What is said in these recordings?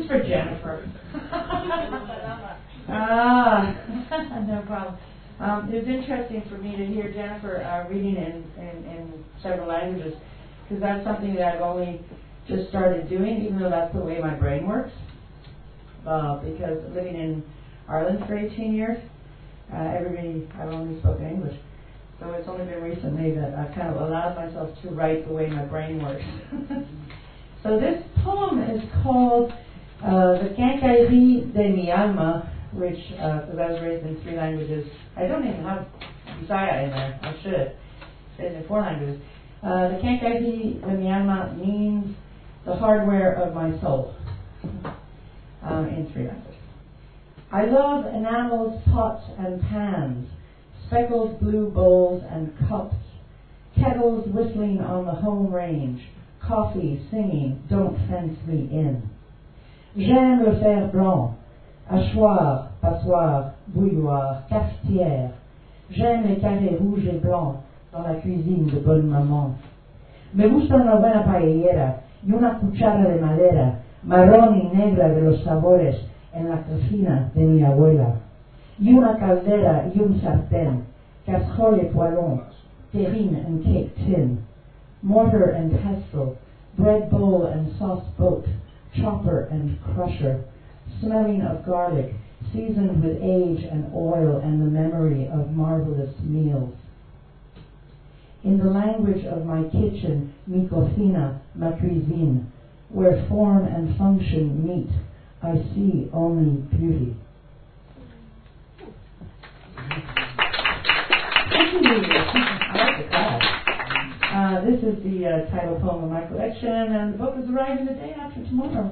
for Jennifer. No problem. It was interesting for me to hear Jennifer reading in several languages, because that's something that I've only just started doing, even though that's the way my brain works. Because living in Ireland for 18 years, I've only spoken English. So it's only been recently that I've kind of allowed myself to write the way my brain works. So this poem is called The Quincaillerie de mi Alma, which, because I was raised in 3 languages, I don't even have Bisaya in there. I should. It's in 4 languages. The Quincaillerie de mi Alma means the hardware of my soul, in 3 languages. I love enamels, pots and pans, speckled blue bowls and cups, kettles whistling on the home range, coffee singing, don't fence me in. J'aime le fer blanc, hachoir, passoire, bouilloire, cafetière. J'aime les carrés rouges et blancs dans la cuisine de bonne maman. Me gusta una buena paellera y una cuchara de madera, marrón y negra de los sabores en la cocina de mi abuela. Y una caldera y un sartén, casserole et poêlon, terrine and cake tin, mortar and pestle, bread bowl and sauce boat, chopper and crusher, smelling of garlic, seasoned with age and oil and the memory of marvelous meals. In the language of my kitchen, mi cocina, ma cuisine, where form and function meet, I see only beauty. I like the class. This is the title poem of my collection, and the book is arriving the day after tomorrow.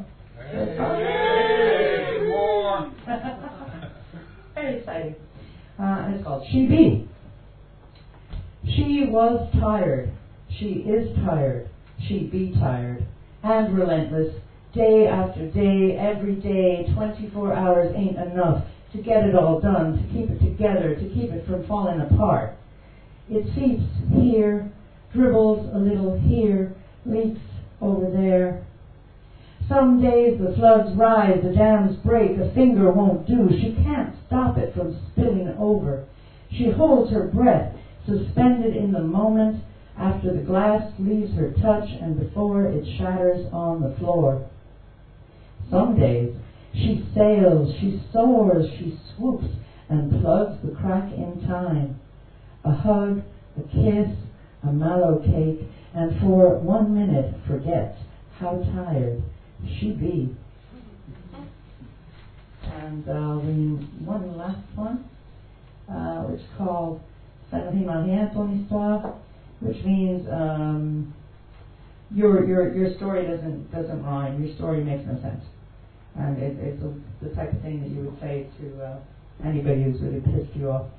Hey, more! Very exciting. And it's called She Be. She was tired. She is tired. She be tired. And relentless. Day after day, every day, 24 hours ain't enough to get it all done, to keep it together, to keep it from falling apart. It seeps here, dribbles a little here, leaks over there. Some days the floods rise, the dams break, a finger won't do. She can't stop it from spilling over. She holds her breath, suspended in the moment, after the glass leaves her touch and before it shatters on the floor. Some days she sails, she soars, she swoops and plugs the crack in time. A hug, a kiss, a mallow cake, and for 1 minute forgets how tired she be. And one last one, which is called Ça ne rime à rien ton histoire, which means your story doesn't rhyme. Your story makes no sense. And it's the type of thing that you would say to anybody who's really pissed you off.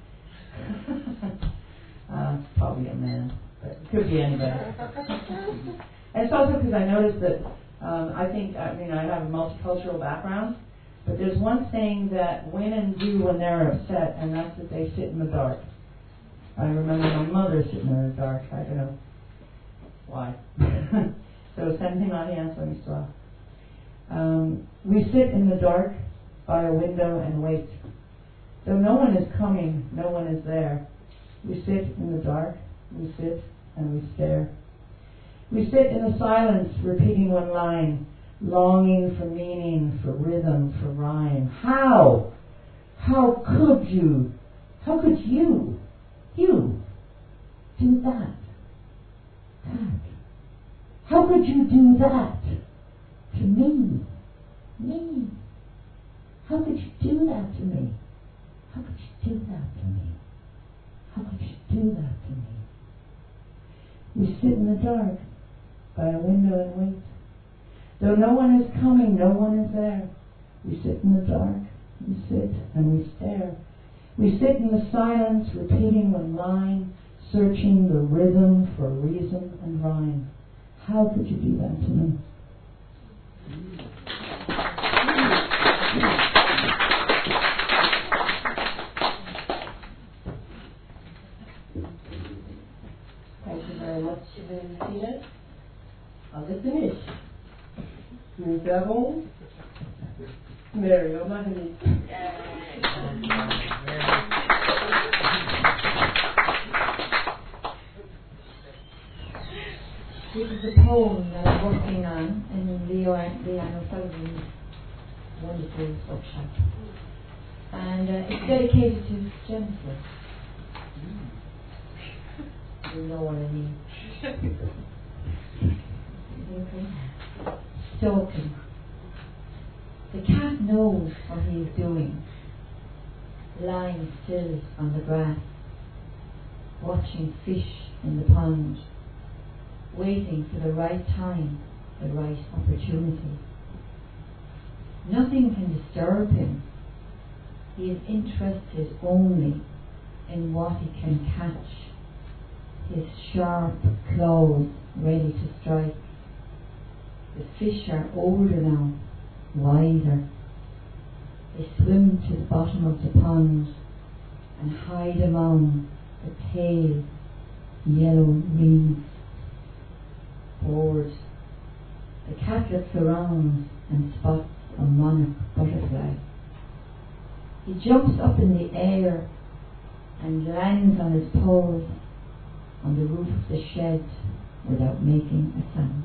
Probably a man, but it could be anybody. And it's also because I noticed that I have a multicultural background, but there's one thing that women do when they're upset, and that's that they sit in the dark. I remember my mother sitting in the dark. I don't know why. So, ça ne rime à rien ton histoire. We sit in the dark by a window and wait. Though no one is coming, no one is there. We sit in the dark, we sit and we stare. We sit in the silence, repeating one line, longing for meaning, for rhythm, for rhyme. How could you do that? How could you do that to me? Me? How could you do that to me? How could you do that to me? How could you do that to me? We sit in the dark by a window and wait. Though no one is coming, no one is there. We sit in the dark, we sit and we stare. We sit in the silence, repeating one line, searching the rhythm for reason and rhyme. How could you do that to me? Thank you very much, Tina. Allez, finish. Nous avons There you go, Mahoney. This is a poem that I'm working on in Leanne O'Sullivan's wonderful workshop. And it's dedicated to Jennifer. You know what I mean. Okay. Stalking. The cat knows what he is doing, lying still on the grass, watching fish in the pond, waiting for the right time, the right opportunity. Nothing can disturb him. He is interested only in what he can catch, his sharp claws ready to strike. The fish are older now, wiser. They swim to the bottom of the pond and hide among the pale yellow reeds. Bored, the cat looks around and spots a monarch butterfly. He jumps up in the air and lands on his paws on the roof of the shed without making a sound.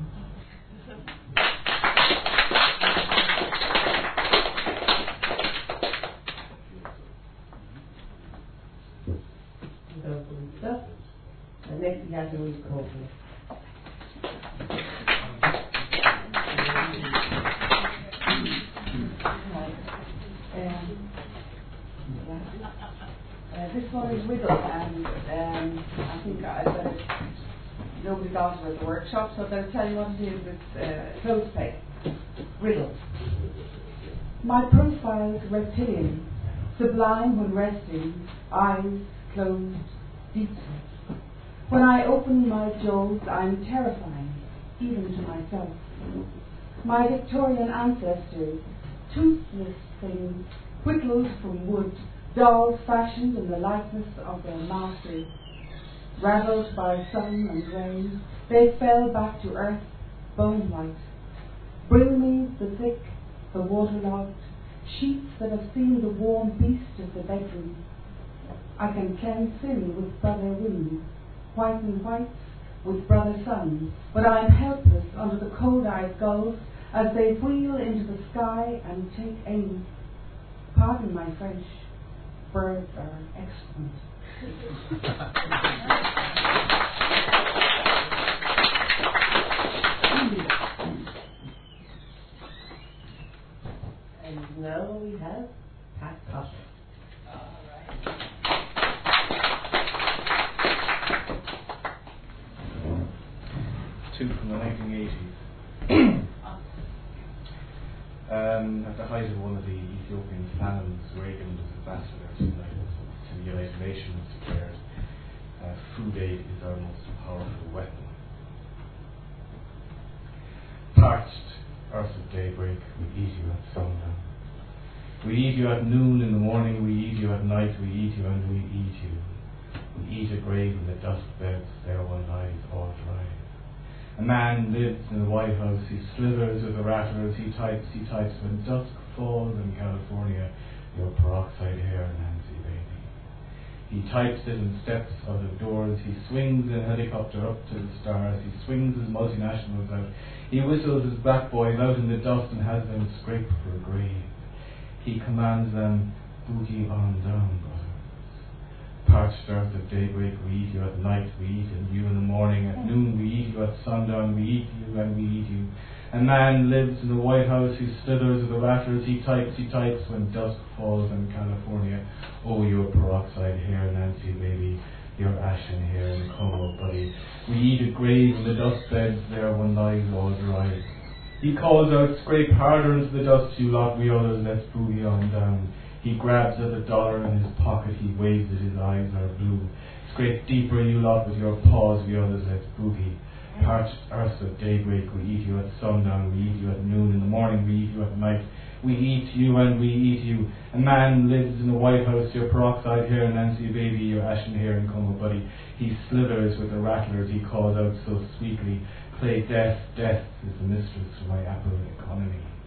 And next we have to read coffee. This one is Riddle, and I think I better, nobody got it at the workshop, so I better tell you what it is. It's close pay. Riddle. My profile's reptilian, sublime when resting, eyes closed, deep set. When I open my jaws, I'm terrifying, even to myself. My Victorian ancestors, toothless things, whittled from wood, dolls fashioned in the likeness of their masters. Ravelled by sun and rain, they fell back to earth, bone-white. Bring me the thick, the waterlogged, sheets that have seen the warm beast of the bedroom. I can cleanse sin with brother wind, whiten whites with brother sun, but I am helpless under the cold-eyed gulls as they wheel into the sky and take aim. Pardon my French. Birds are excellent. And now we have Pat Cotter. Two from the 1980s. At the height of one of the Ethiopian famines, Reagan was ambassador to the United Nations, declared food aid is our most powerful weapon. Parched earth of daybreak, we eat you at sundown. We eat you at noon in the morning, we eat you at night, we eat you and we eat you. We eat a grave in the dust beds, there one lies all dry. A man lives in the White House, he slithers with the rattlers, he types when dusk falls in California, your peroxide hair, Nancy baby. He types it and steps out of doors, he swings a helicopter up to the stars, he swings his multinationals out, he whistles his black boys out in the dust and has them scrape for a grave. He commands them, boogie on down, brothers. Parched earth of daybreak, we eat you at night, we eat you in the morning, at noon we eat you, at sundown we eat you and we eat you. A man lives in the White House, he slithers with the rattlers, he types when dusk falls in California. Oh, your peroxide hair, Nancy baby, your ashen hair and Como buddy. We eat a grave in the dust beds, there one lies all dry. He calls out, scrape harder into the dust, you lot, we others, let's boogie on down. He grabs at a dollar in his pocket, he waves it, his eyes are blue. Scrape deeper, you lot, with your paws, we others, let's boogie. Parched earth of daybreak, we eat you at sundown, we eat you at noon, in the morning we eat you at night. We eat you and we eat you. A man lives in the White House, your peroxide hair, Nancy baby, your ashen hair and Como buddy. He slithers with the rattlers, he calls out so sweetly, play death, death is the mistress of my apple economy.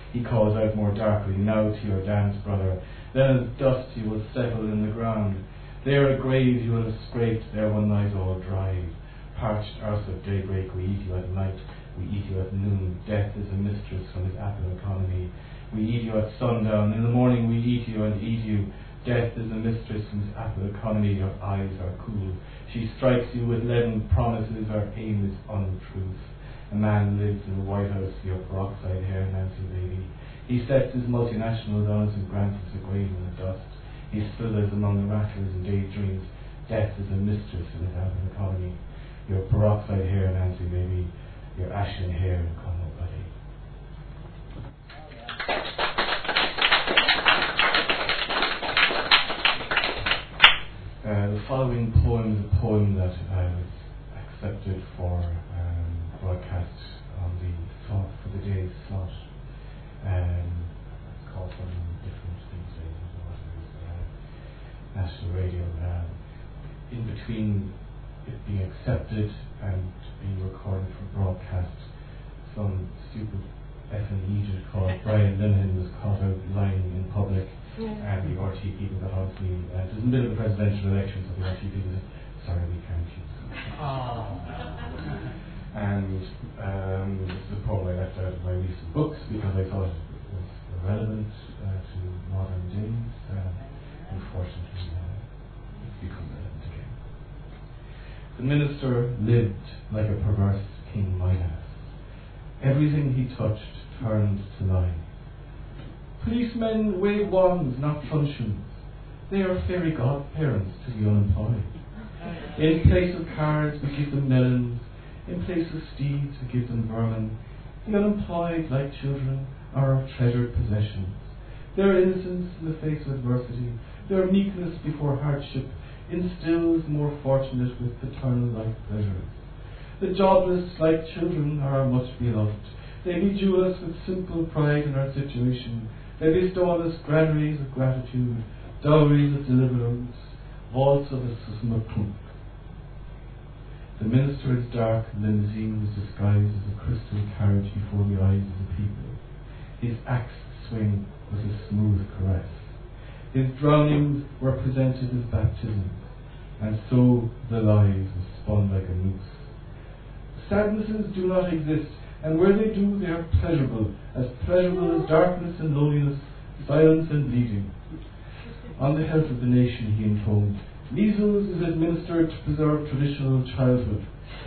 he calls out more darkly, now to your dance, brother. Then as dust you will settle in the ground. There a grave you will have scraped, there one lies all dry. Parched earth of daybreak, we eat you at night, we eat you at noon. Death is a mistress from his apple economy. We eat you at sundown, in the morning we eat you and eat you. Death is a mistress from his apple economy, your eyes are cool. She strikes you with leaden promises, her aim is untruth. A man lives in the White House for your peroxide hair, Nancy baby. He sets his multinationals on us and grants us a grave in the dust. He slithers among the rattlers and daydreams. Death is a mistress in his apple economy. Your peroxide hair, Nancy baby, your ashen hair and Como buddy. The following poem is a poem that I was accepted for broadcast on for the day's slot. It's called something different these days. National radio. In between it being accepted and being recorded for broadcast, some stupid effing idiot called Brian Linehan was caught out lying in public, and the RT people got on to me. It was in the middle of the presidential election, so the RT people said, sorry, we can't use it. And this is a poem I left out of my recent books because I thought it was relevant to modern days. Unfortunately, it's become relevant again. The minister lived like a perverse King Midas. Everything he touched turned to lie. Policemen wave wands, not truncheons. They are fairy godparents to the unemployed. In place of cards, we give them melons. In place of steeds, we give them vermin. The unemployed, like children, are our treasured possessions. Their innocence in the face of adversity, their meekness before hardship, instills more fortunate with paternal-like pleasures. The jobless, like children, are our much beloved. They bejewel us with simple pride in our situation. They bestow on us granaries of gratitude, dowries of deliverance, vaults of a susmukunk. The minister's dark limousine was disguised as a crystal carriage before the eyes of the people. His axe swing was a smooth caress. His drownings were presented as baptisms, and so the lives were spun like a noose. Sadnesses do not exist, and where they do, they are pleasurable as darkness and loneliness, silence and bleeding. On the health of the nation, he intoned, measles is administered to preserve traditional childhood.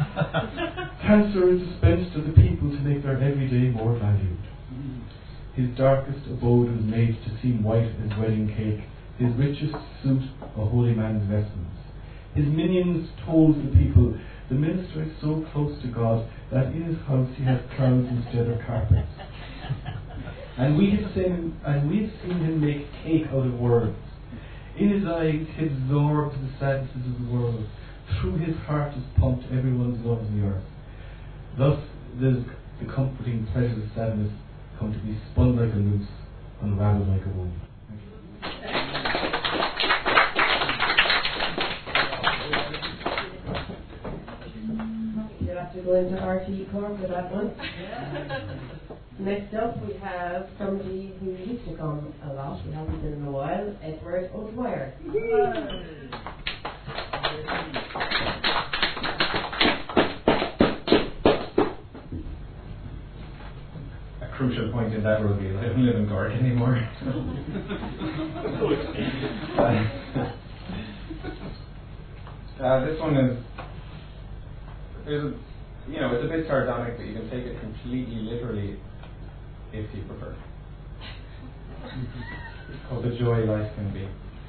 Cancer is dispensed to the people to make their everyday more valued. His darkest abode was made to seem white as wedding cake, his richest suit a holy man's vestments. His minions told the people, the minister is so close to God that in his house he has clouds instead of carpets. And we have seen him make cake out of words. In his eyes he absorbed the sadnesses of the world. Through his heart is pumped everyone's love in the earth. Thus the comforting pleasures of sadness come to be spun like a noose, unraveled like a wound. You'll have to go into RT Corp for that one. Next up we have somebody who used to come a lot, we haven't been in a while, Edward O'Dwyer. A crucial point in that will be I don't live in Cork anymore. This one is it's a bit sardonic, but you can take it completely literally if you prefer. It's called The Joy Life Can Be.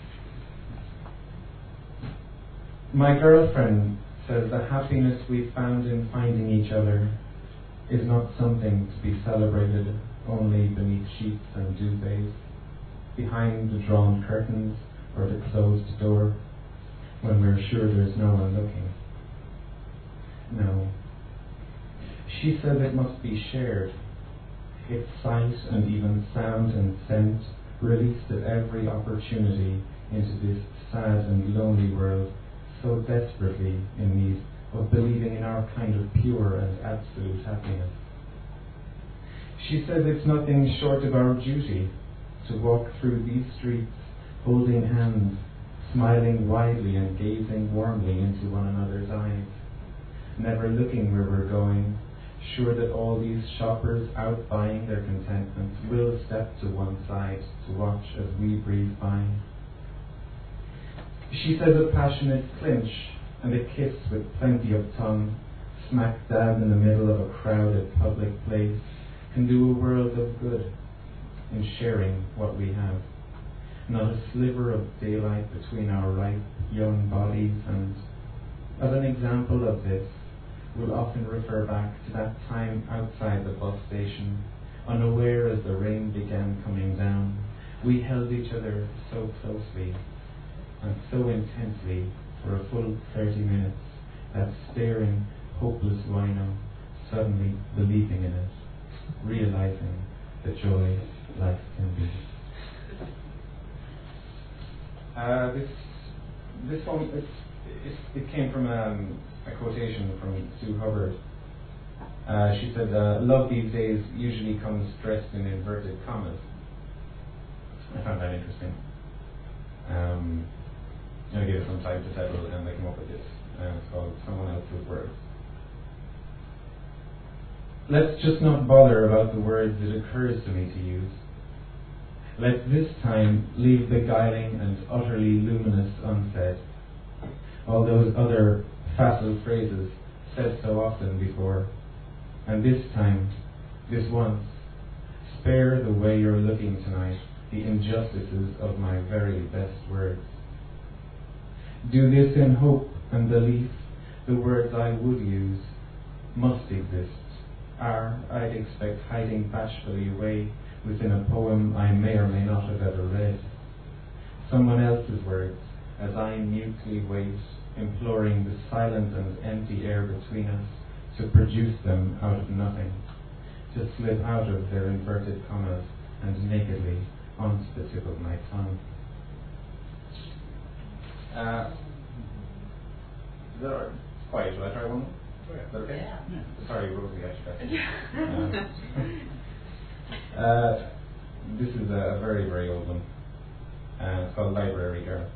My girlfriend says the happiness we found in finding each other is not something to be celebrated only beneath sheets and duvets, behind the drawn curtains or the closed door, when we're sure there's no one looking. No. She says it must be shared. Its sight and even sound and scent released at every opportunity into this sad and lonely world, so desperately in need of believing in our kind of pure and absolute happiness. She says it's nothing short of our duty to walk through these streets holding hands, smiling widely and gazing warmly into one another's eyes, never looking where we're going, sure that all these shoppers out buying their contentment will step to one side to watch as we breathe by. She says a passionate clinch and a kiss with plenty of tongue, smack dab in the middle of a crowded public place, can do a world of good in sharing what we have. Not a sliver of daylight between our ripe, young bodies, and as an example of this, we'll often refer back to that time outside the bus station, unaware as the rain began coming down. We held each other so closely and so intensely for a full 30 minutes, that staring, hopeless wino, suddenly believing in it, realizing the joy life can be. This poem, it came from a quotation from Sue Hubbard. She said, love these days usually comes dressed in inverted commas. I found that interesting. I gave it some time to settle and they came up with this. It's called Someone Else's Words. Let's just not bother about the words it occurs to me to use. Let this time leave the beguiling and utterly luminous unsaid. All those other facile phrases said so often before. And this time, this once, spare the way you're looking tonight, the injustices of my very best words. Do this in hope and belief, the words I would use must exist, are, I'd expect, hiding bashfully away within a poem I may or may not have ever read. Someone else's words, as I mutely wait, imploring the silent and empty air between us to produce them out of nothing, to slip out of their inverted commas and nakedly onto the tip of my tongue. Is that alright? Quiet, shall I try one more? Is that okay? Yeah. Sorry, Rosie, I should This is a very, very old one. It's called Library Girl.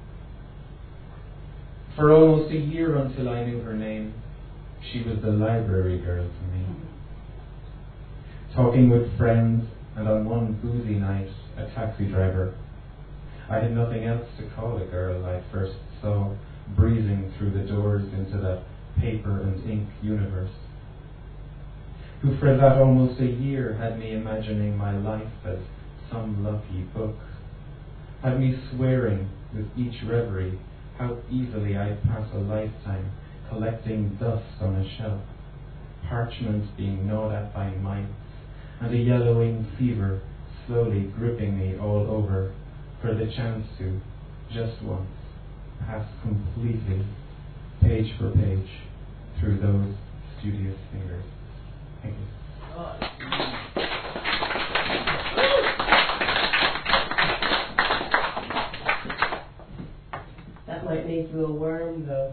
For almost a year until I knew her name, she was the library girl for me. Talking with friends, and on one boozy night, a taxi driver. I had nothing else to call a girl I first saw breezing through the doors into that paper and ink universe, who for that almost a year had me imagining my life as some lucky book, had me swearing with each reverie how easily I'd pass a lifetime collecting dust on a shelf, parchment being gnawed at by mites, and a yellowing fever slowly gripping me all over for the chance to, just once, pass completely, page for page, through those studious fingers. Thank you. That might make you a worm, though.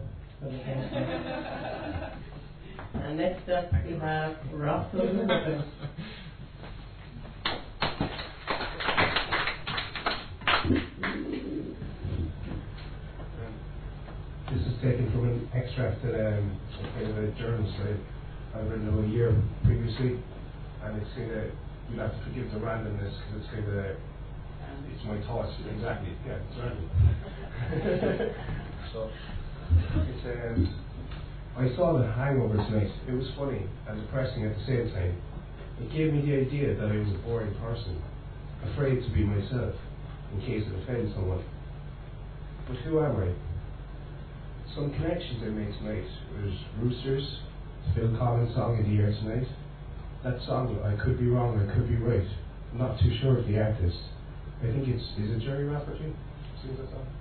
And next up we have Russell Lewis. This is taken from an extract that kind of a journal I've written over a year previously, and it's kind of, you'll have to forgive the randomness because it's kind of, it's my thoughts, exactly, yeah, it's random. So, it's, I saw The Hangover tonight. It was funny and depressing at the same time. It gave me the idea that I was a boring person, afraid to be myself, in case it offends someone. But who am I? Some connections I made tonight was Roosters, Phil Collins' song in the air tonight. That song, I could be wrong, I could be right. I'm not too sure of the artist. I think is it Jerry Rafferty? Sings that song?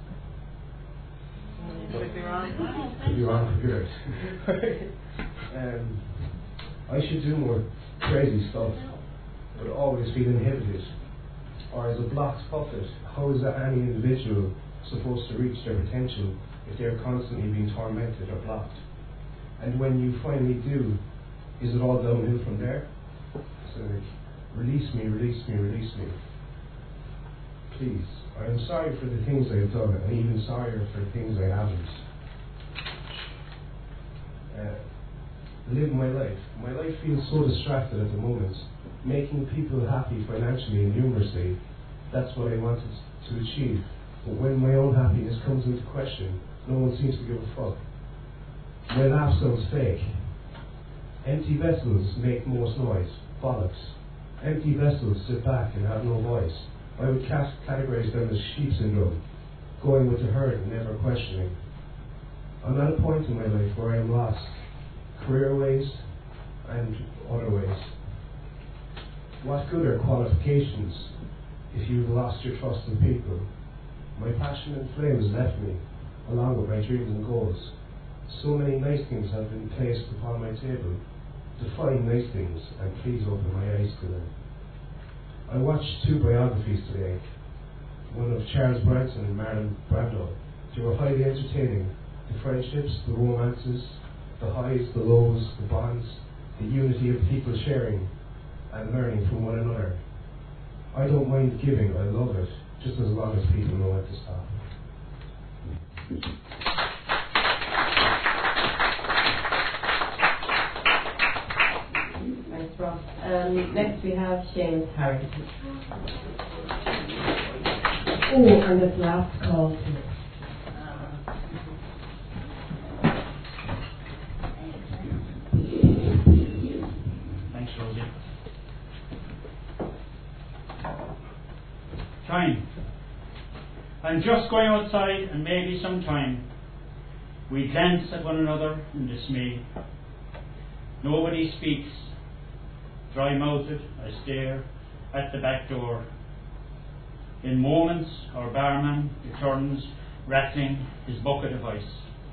Could be wrong. Could be wrong, could be right. I should do more crazy stuff, but always feel inhibited. Or as a blocked puppet, how is any individual supposed to reach their potential if they're constantly being tormented or blocked? And when you finally do, is it all downhill from there? saying, like, release me, release me, release me. Please, I am sorry for the things I have done, and even sorrier for the things I haven't. Live my life. My life feels so distracted at the moment. Making people happy financially and numerously, that's what I wanted to achieve. But when my own happiness comes into question, no one seems to give a fuck. My laugh sounds fake. Empty vessels make most noise. Bollocks. Empty vessels sit back and have no voice. I would categorize them as sheep syndrome, going with the herd and never questioning. I'm at a point in my life where I am lost, career ways and other ways. What good are qualifications if you've lost your trust in people? My passion and flame has left me, along with my dreams and goals. So many nice things have been placed upon my table. Define nice things and please open my eyes to them. I watched 2 biographies today, one of Charles Bronson and Marlon Brando. They were highly entertaining. The friendships, the romances, the highs, the lows, the bonds, the unity of people sharing and learning from one another. I don't mind giving, I love it, just as long as people know when to stop. Thanks, Ross. Next we have James Harrington. Oh, and this last call too. Thanks, Rosie. Time. I'm just going outside and maybe some time. We glance at one another in dismay. Nobody speaks. Dry-mouthed, I stare at the back door. In moments, our barman returns, rattling his bucket of ice.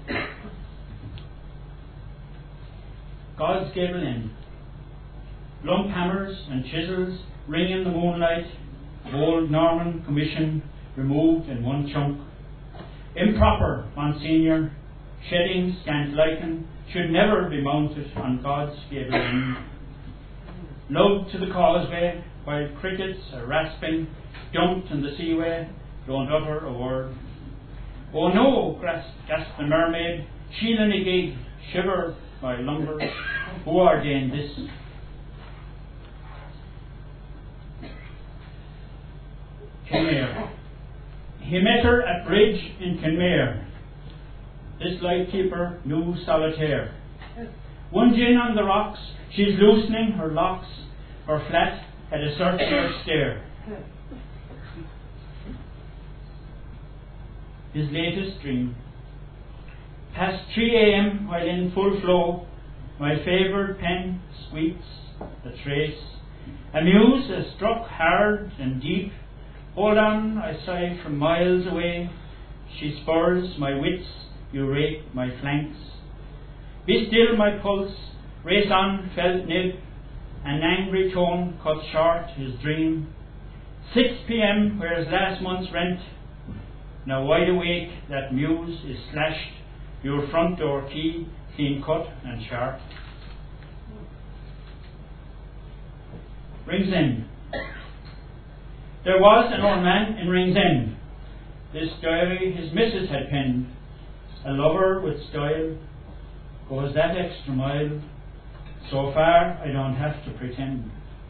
God's Gable Inn. Lump hammers and chisels ring in the moonlight. Old Norman commission removed in one chunk. Improper, Monsignor. Shedding scant lichen should never be mounted on God's Gable Inn. Love to the causeway, while crickets are rasping, dumped in the seaway, don't utter a word. Oh no, gasped the mermaid, Sheila ni gig, shiver by lumber, who ordained this? Kenmare. He met her at bridge in Kenmare. This lightkeeper knew solitaire. One gin on the rocks, she's loosening her locks, her flat had a circular stare. His latest dream. Past 3 a.m. while in full flow, my favoured pen squeaks a trace. A muse has struck hard and deep. Hold on, I sigh from miles away. She spurs my wits, you rake my flanks. Be still my pulse, race on felt nib. An angry tone cut short his dream. 6 p.m. where's last month's rent? Now wide awake, that muse is slashed. Your front door key, clean cut and sharp. Ringsend. There was an old man in Ringsend. This diary his missus had penned. A lover with style goes that extra mile. So far I don't have to pretend.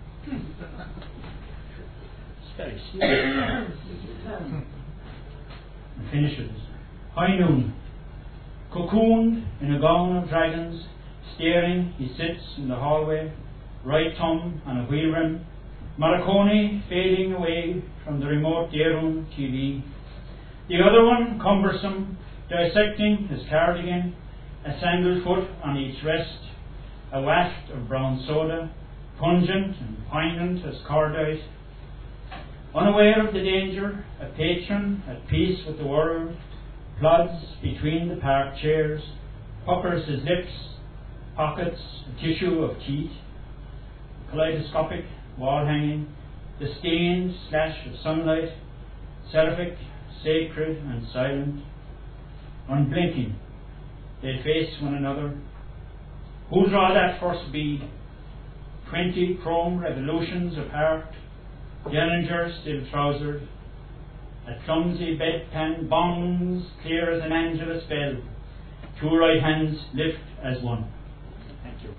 It's very sweet. And finishes. High noon. Cocooned in a gown of dragons, staring he sits in the hallway, right thumb on a wheel rim, Marconi fading away from the remote Daron TV. The other one, cumbersome, dissecting his cardigan, a sandal foot on each wrist, a waft of brown soda, pungent and poignant as cordite. Unaware of the danger, a patron at peace with the world, plods between the park chairs, puckers his lips, pockets a tissue of teeth, kaleidoscopic wall hanging, the stained slash of sunlight, seraphic, sacred and silent. Unblinking, they face one another. Who draw that first bead? 20 chrome revolutions apart, Derringer still trousered, a clumsy bedpan bongs clear as an Angelus bell, 2 right hands lift as one. Thank you.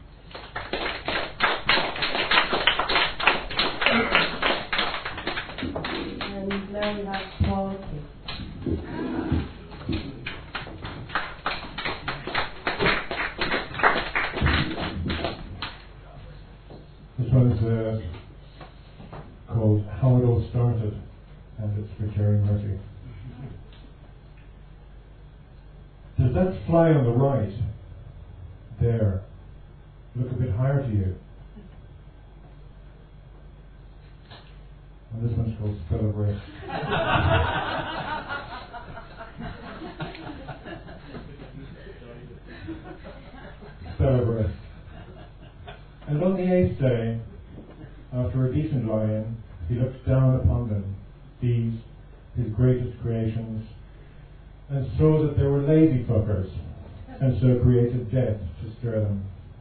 And now we have Paul King. This one's called How It All Started, and it's for Jerry Murphy. Does that fly on the right there look a bit higher to you? And this one's called Spell of Race. Spell of Race. And on the 8th day, after a decent lie-in, he looked down upon them, these, his greatest creations, and saw that they were lazy fuckers, and so created death to stir them.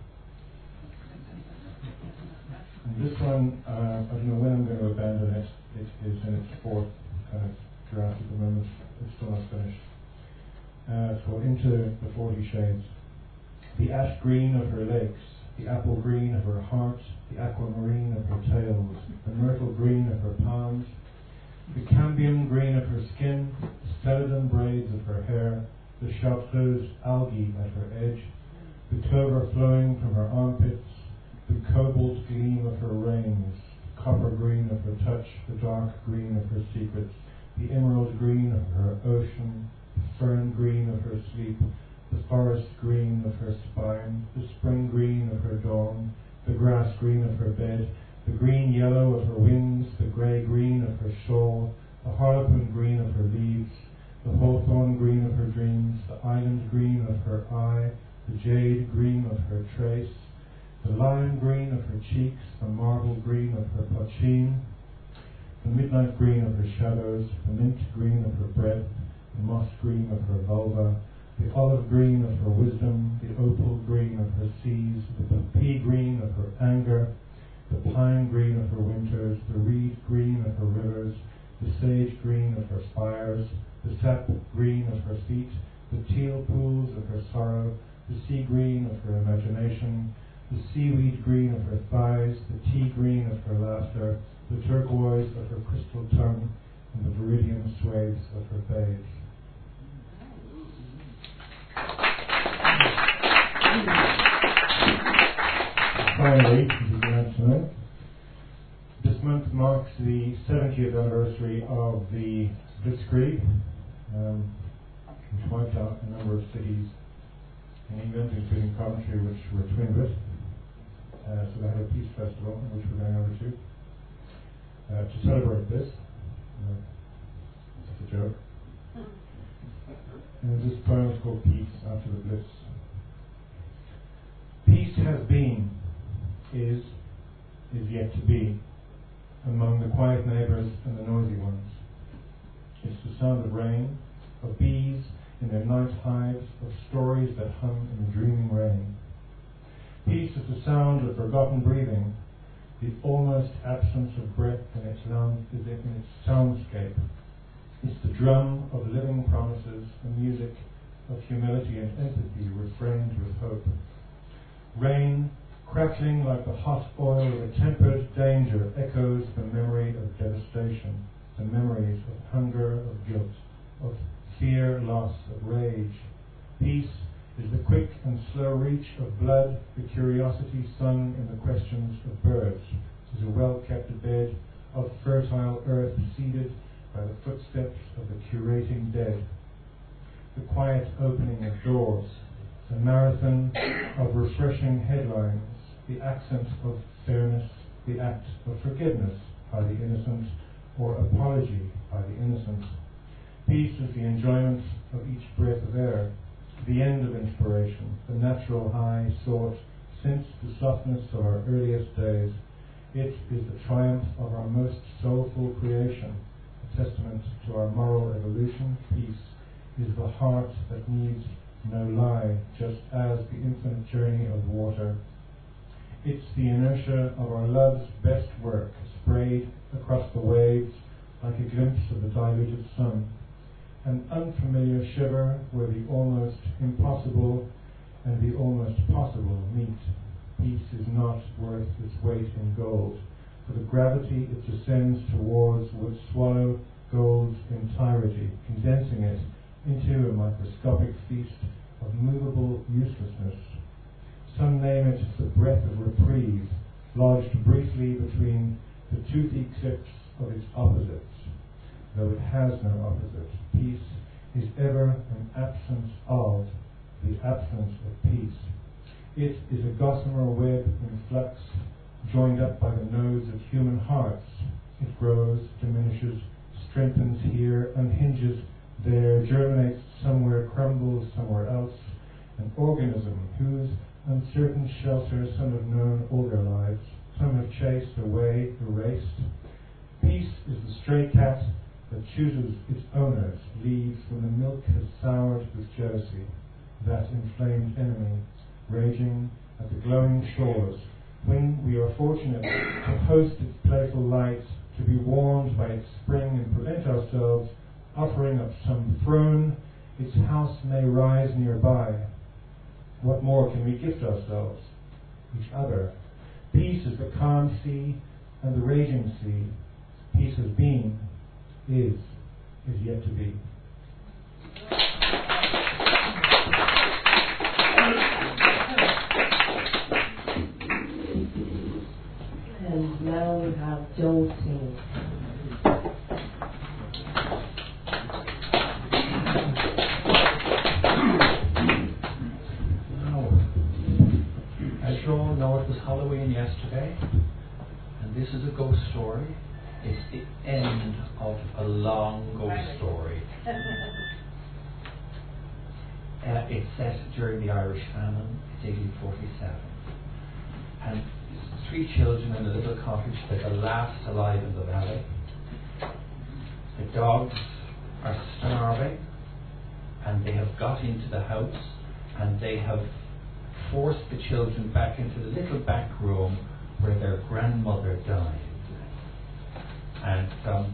And this one, I don't know when I'm going to abandon it. It is in its 4th kind of draft at the moment. It's still not finished. It's called Into the 40 Shades. The ash green of her lakes, the apple green of her heart, the aquamarine of her tails, the myrtle green of her palms, the cambium green of her skin, the celadon braids of her hair, the chartreuse algae at her edge, the clover flowing from her armpits, the cobalt gleam of her reins, the copper green of her touch, the dark green of her secrets, the emerald green of her ocean, the fern green of her sleep, the forest green of her spine, the spring green of her dawn, the grass green of her bed, the green yellow of her wings, the grey green of her shawl, the harlequin green of her leaves, the hawthorn green of her dreams, the island green of her eye, the jade green of her trace, the lion green of her cheeks, the marble green of her poitrine, the midnight green of her shadows, the mint green of her breath, the moss green of her vulva, the olive green of her wisdom, the opal green of her seas, the pea green of her anger, the pine green of her winters, the reed green of her rivers, the sage green of her spires, the sap green of her feet, the teal pools of her sorrow, the sea green of her imagination, the seaweed green of her thighs, the tea green of her laughter, the turquoise of her crystal tongue, and the viridian swathes of her babes. Finally, this is the answer. This month marks the 70th anniversary of the Blitzkrieg, which wiped out a number of cities in England, including Coventry, which were twinned with. So they had a peace festival, which we're going over to celebrate this. It's a joke. And this poem is called Peace After the Blitz. Peace has been, is yet to be, among the quiet neighbours and the noisy ones. It's the sound of rain, of bees in their night hives, of stories that hum in the dreaming rain. Peace is the sound of forgotten breathing, the almost absence of breath in its soundscape. It's the drum of living promises, the music of humility and empathy refrained with hope. Rain, crackling like the hot oil of a tempered danger, echoes the memory of devastation, the memories of hunger, of guilt, of fear, loss, of rage. Peace is the quick and slow reach of blood, the curiosity sung in the questions of birds, is a well-kept bed of fertile earth seeded by the footsteps of the curating dead. The quiet opening of doors, the marathon of refreshing headlines, the accent of fairness, the act of forgiveness by the innocent, or apology by the innocent. Peace is the enjoyment of each breath of air, the end of inspiration, the natural high sought since the softness of our earliest days. It is the triumph of our most soulful creation, a testament to our moral evolution. Peace is the heart that needs no lie, just as the infinite journey of water It's the inertia of our love's best work, sprayed across the waves like a glimpse of the diluted sun. An unfamiliar shiver where the almost impossible and the almost possible meet. Peace is not worth its weight in gold, for the gravity it descends towards would swallow gold's entirety, condensing it into a microscopic feast of movable uselessness. Some name it the breath of reprieve, lodged briefly between the toothy clips of its opposites, though it has no opposite. Peace is ever an absence of the absence of peace. It is a gossamer web in flux, joined up by the nodes of human hearts. It grows, diminishes, strengthens here, unhinges there, germinates somewhere, crumbles somewhere else. An organism whose uncertain shelter some have known all their lives, some have chased away, erased. Peace is the stray cat that chooses its owners, leaves when the milk has soured with jealousy, that inflamed enemy, raging at the glowing shores. When we are fortunate to host its playful light, to be warmed by its spring and prevent ourselves offering up some throne, its house may rise nearby. What more can we gift ourselves? Each other. Peace is the calm sea and the raging sea. Peace has been, is yet to be. And now we have Joe singing. As you all know, it was Halloween yesterday, and this is a ghost story. It's the end of a long ghost story. It's set during the Irish famine. It's 1847. And three children in a little cottage. They're the last alive in the valley. The dogs are starving, and they have got into the house, and they have forced the children back into the little back room where their grandmother died. And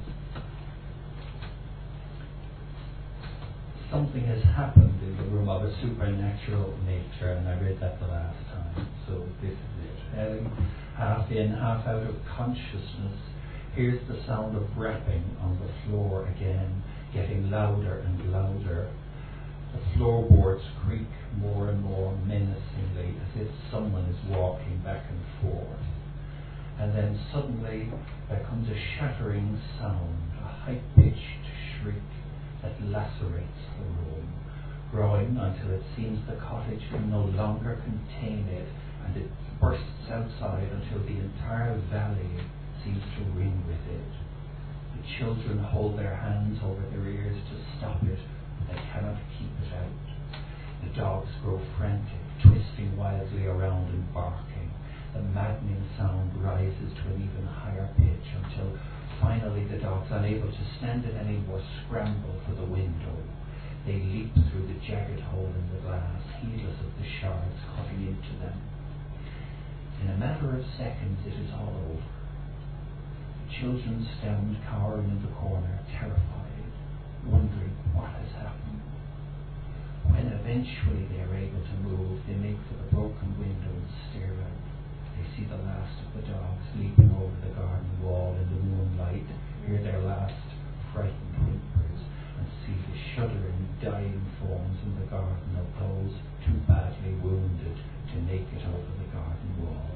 something has happened in the room of a supernatural nature, and I read that the last time. So this is it. Ellie, half in, half out of consciousness, hears the sound of rapping on the floor again, getting louder and louder. The floorboards creak more and more menacingly, as if someone is walking back and forth. And then suddenly there comes a shattering sound, a high-pitched shriek that lacerates the room, growing until it seems the cottage can no longer contain it, and it bursts outside until the entire valley seems to ring with it. The children hold their hands over their ears to stop it, but they cannot keep it out. The dogs grow frantic, twisting wildly around and barking. The maddening sound rises to an even higher pitch until finally the dogs, unable to stand it anymore, scramble for the window. They leap through the jagged hole in the glass, heedless of the shards cutting into them. In a matter of seconds it is all over. The children stand cowering in the corner, terrified, wondering what has happened. When eventually they are able to move, they make for the broken window and stare out. They see the last of the dogs leaping over the garden wall in the moonlight, hear their last frightened whimpers, and see the shuddering, dying forms in the garden of those too badly wounded to make it over the garden wall.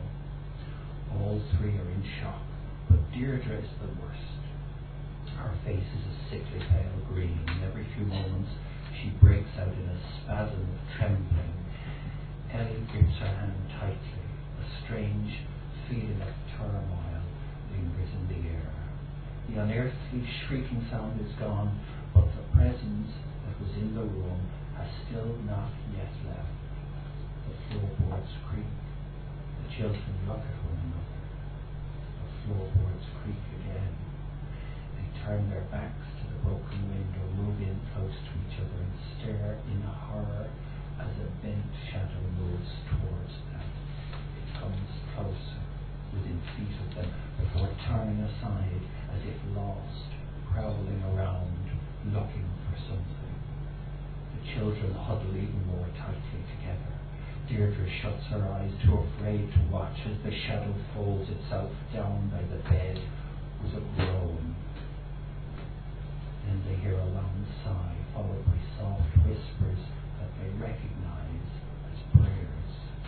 All three are in shock, but Deirdre is the worst. Her face is a sickly pale green, and every few moments she breaks out in a spasm of trembling. Ellie grips her hand tightly. A strange feeling of turmoil lingers in the air. The unearthly shrieking sound is gone, but the presence that was in the room has still not yet left. The floorboards creak. The children look at one another. The floorboards creak again. They turn their backs to the broken window, move in close to each other, and stare in horror as a bent shadow moves towards them. It comes closer, within feet of them, before turning aside as if lost, prowling around, looking for something. The children huddle even more tightly together. Deirdre shuts her eyes, too afraid to watch as the shadow folds itself down by the bed with a groan. Then they hear a long sigh, followed by soft whispers that they recognize as prayers.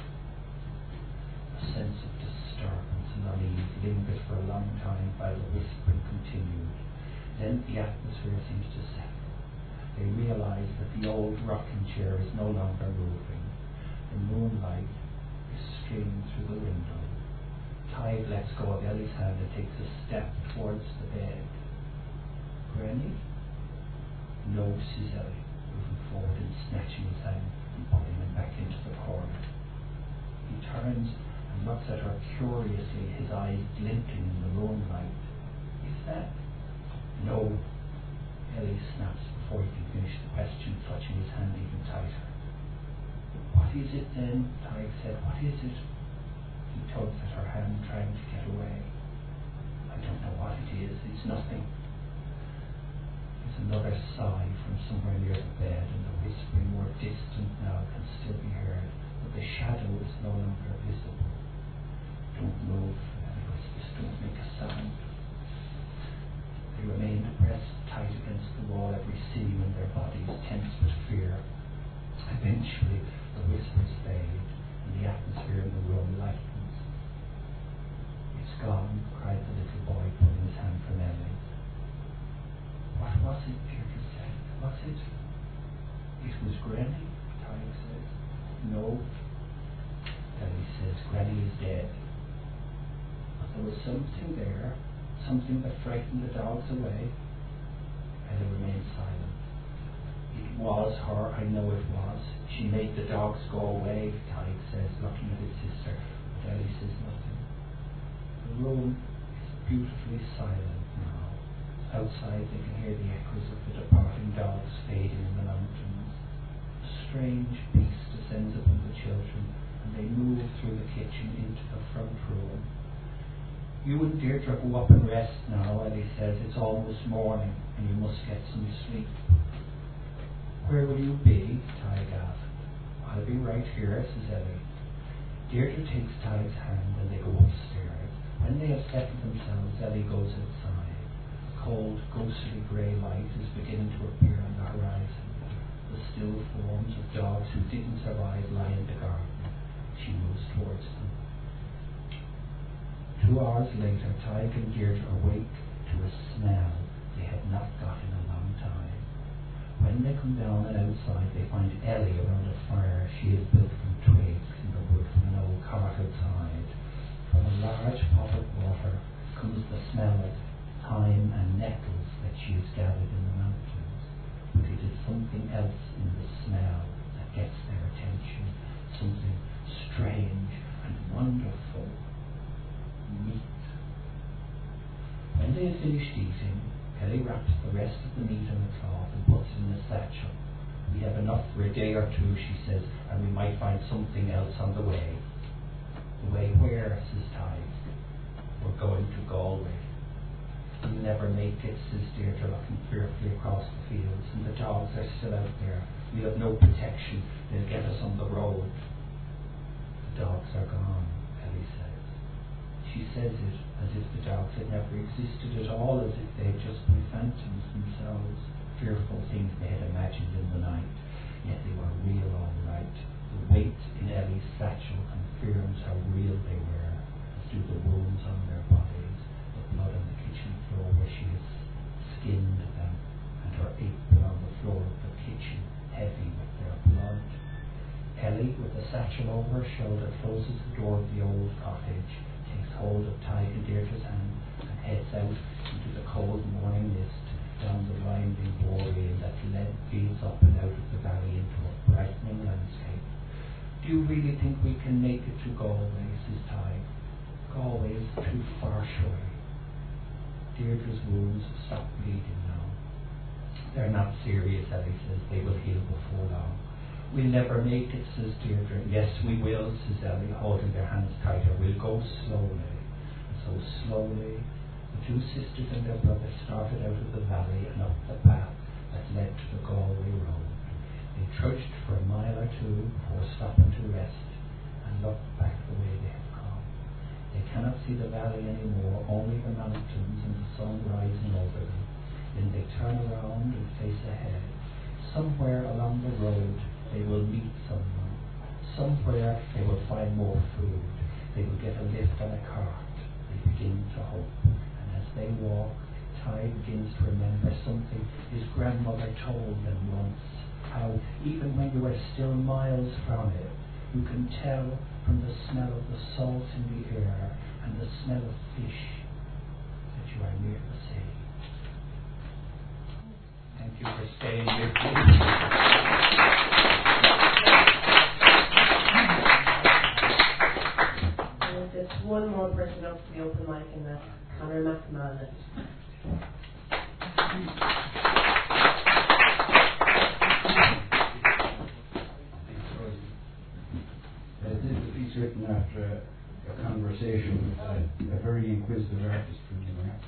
A sense of disturbance and unease lingered for a long time while the whispering continued. Then the atmosphere seems to settle. They realize that the old rocking chair is no longer moving. The moonlight is streaming through the window. Tig lets go of Ellie's hand and takes a step towards the bed. Granny? No, says Ellie, moving forward and snatching his hand and pulling him back into the corner. He turns and looks at her curiously, his eyes glinting in the moonlight. Is that? No. Ellie snaps before he can finish the question, clutching his hand even tighter. What is it then? Tig said. What is it? He tugs at her hand, trying to get away. I don't know what it is. It's nothing. There's another sigh from somewhere near the bed, and the whispering, more distant now, can still be heard, but the shadow is no longer visible. Don't move, Ellie whispers. Don't make a sound. They remain pressed tight against the wall, every seam in their bodies tense with fear. Eventually, the whispers fade, and the atmosphere in the room lightens. It's gone, cried the little boy, pulling his hand from Ellie. What was it? Deirdre said. Was it? It was Granny, Tig says. No. Ellie says, Granny is dead. But there was something there, something that frightened the dogs away. Ellie remained silent. It was her, I know it was. She made the dogs go away, Tig says, looking at his sister, but Ellie says nothing. The room is beautifully silent now. Outside they can hear the echoes of the departing dogs fading in the mountains. A strange peace descends upon the children, and they move through the kitchen into the front room. You and Deirdre go up and rest now, Ellie says. It's almost morning, and you must get some sleep. Where will you be? Tig asked. I'll be right here, says Ellie. Deirdre takes Tig's hand and they go upstairs. When they have settled themselves, Ellie goes outside. A cold, ghostly grey light is beginning to appear on the horizon. The still forms of dogs who didn't survive lie in the garden. She moves towards them. 2 hours later, Tig and Deirdre awake to a smell they had not got in a long time. When they come down and outside, they find Ellie around a fire she has built from twigs in the wood from an old cart outside. From a large pot of water comes the smell of thyme and nettles that she has gathered in the mountains. But it is something else in the smell that gets their attention, something strange and wonderful. Meat. When they have finished eating, Ellie wraps the rest of the meat in a cloth and puts it in a satchel. We have enough for a day or two, she says, and we might find something else on the way. The way where, says Tig. We're going to Galway. We'll never make it, says Deirdre, looking fearfully across the fields, and the dogs are still out there. We have no protection. They'll get us on the road. The dogs are gone, Ellie says. She says it as if the dogs had never existed at all, as if they had just been phantoms themselves, fearful things they had imagined in the night, yet they were real all right. The weight in Ellie's satchel confirms how real they were, as do the wounds on their bodies, the blood on the kitchen floor where she has skinned them, and her apron on the floor of the kitchen, heavy with their blood. Ellie, with the satchel over her shoulder, closes the door of the old cottage, takes hold of Tig and Deirdre's hand, and heads out into the cold morning mist, down the winding boreen that leads up and out of the valley into a brightening landscape. Do you really think we can make it to Galway, says Tig. Galway is too far away. Deirdre's wounds stop bleeding now. They're not serious, Ellie says. They will heal before long. We'll never make it, says Deirdre. Yes, we will, says Ellie, holding their hands tighter. We'll go slowly. And so slowly, the two sisters and their brother started out of the valley and up the path that led to the Galway road. They trudged for a mile or two before stopping to rest and looked back the way they had come. They cannot see the valley anymore, only the mountains and the sun rising over them. Then they turn around and face ahead. Somewhere along the road they will meet someone. Somewhere they will find more food. They will get a lift on a cart. They begin to hope. And as they walk, Ty begins to remember something his grandmother told them once. How even when you are still miles from it, you can tell from the smell of the salt in the air and the smell of fish that you are near the sea. Thank you for staying with me. There's one more person up to the open mic, and that's Conor McMahon. This is a piece written after a conversation with a very inquisitive artist from New York.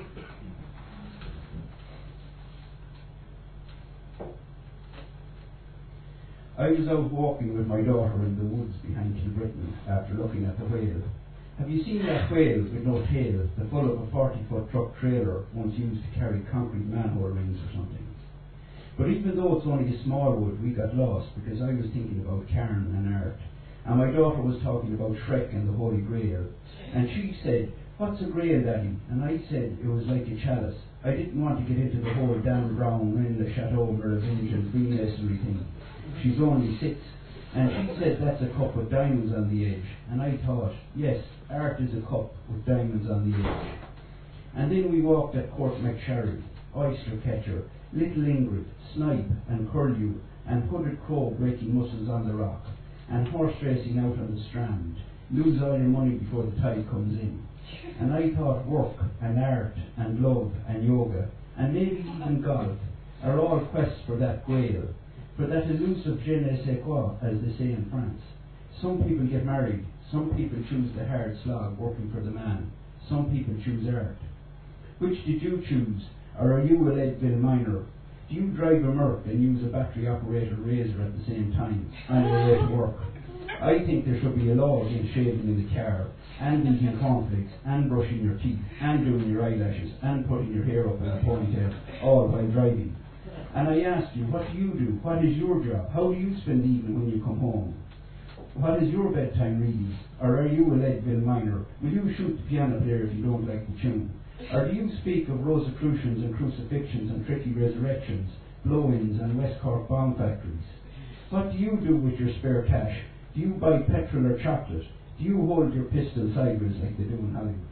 I was out walking with my daughter in the woods behind Kilbrittain after looking at the whale. Have you seen that whale with no tail, the full of a 40-foot truck trailer once used to carry concrete manhole rings or something? But even though it's only a small wood, we got lost because I was thinking about Karen and art. And my daughter was talking about Shrek and the Holy Grail. And she said, "What's a grail, Daddy?" And I said it was like a chalice. I didn't want to get into the whole Dan Brown, Ren Le Chateau, Merovingian, Freemasonry thing. She's only 6. And she said that's a cup with diamonds on the edge. And I thought, yes, art is a cup with diamonds on the edge. And then we walked at Court McSherry, oyster catcher, Little Ingrid, snipe and curlew, and hooded crow breaking mussels on the rock, and horse racing out on the strand. Lose all your money before the tide comes in. And I thought work and art and love and yoga, and maybe even golf, are all quests for that grail, for that elusive je ne sais quoi, as they say in France. Some people get married, some people choose the hard slog working for the man, some people choose art. Which did you choose, or are you a Leadville miner? Do you drive a Merc and use a battery-operated razor at the same time on your way to work? I think there should be a law against shaving in the car, and eating cornflakes, and brushing your teeth, and doing your eyelashes, and putting your hair up in a ponytail, all while driving. And I asked you, what do you do? What is your job? How do you spend the evening when you come home? What is your bedtime reading? Or are you a Leadville miner? Will you shoot the piano player if you don't like the tune? Or do you speak of Rosicrucians and crucifixions and tricky resurrections, blow-ins and West Cork bomb factories? What do you do with your spare cash? Do you buy petrol or chocolate? Do you hold your pistol sideways like they do in Hollywood?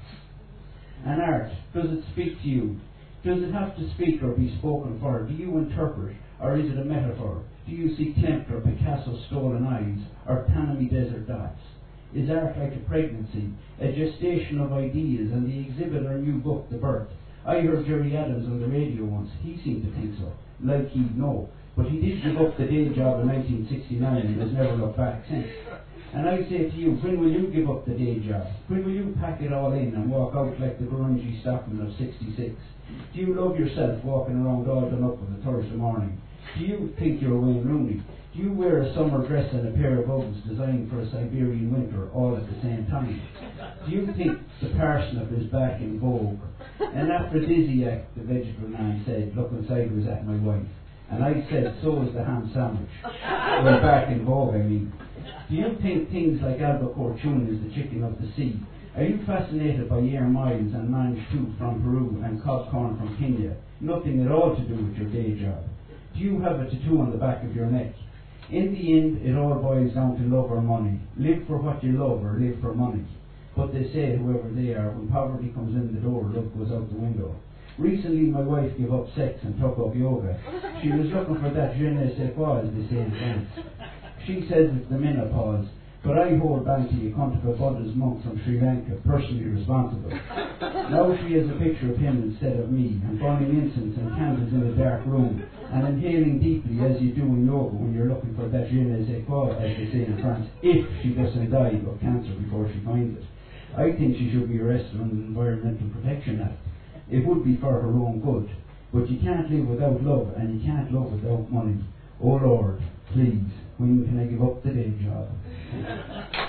And art, does it speak to you? Does it have to speak or be spoken for? Do you interpret, or is it a metaphor? Do you see Klimt or Picasso's stolen eyes, or Panama desert dots? Is art like a pregnancy, a gestation of ideas, and the exhibit or new book, The Birth? I heard Jerry Adams on the radio once. He seemed to think so, like he'd know. But he did give up the day job in 1969 and has never looked back since. And I say to you, when will you give up the day job? When will you pack it all in and walk out like the grungy Stockman of 66? Do you love yourself walking around all done up on a Thursday morning? Do you think you're Wayne Rooney? Do you wear a summer dress and a pair of Uggs designed for a Siberian winter all at the same time? Do you think the parsnip is back in vogue? And aphrodisiac, the vegetable man said, looking sideways at my wife. And I said, so is the ham sandwich. Well, back in vogue, I mean. Do you think things like albacore tuna is the chicken of the sea? Are you fascinated by air miles and mange tout from Peru and cob corn from Kenya? Nothing at all to do with your day job. Do you have a tattoo on the back of your neck? In the end, it all boils down to love or money. Live for what you love or live for money. But they say, whoever they are, when poverty comes in the door, love goes out the window. Recently, my wife gave up sex and took up yoga. She was looking for that je ne sais quoi, as they say in France. She says it's the menopause, but I hold Banti, a Contipa Buddhist monk from Sri Lanka, personally responsible. Now she has a picture of him instead of me, and burning incense and candles in a dark room, and inhaling deeply as you do in yoga when you're looking for that je ne sais quoi, as they say in France, if she doesn't die of cancer before she finds it. I think she should be arrested under the Environmental Protection Act. It would be for her own good, but you can't live without love, and you can't love without money. Oh Lord, please, when can I give up the day job?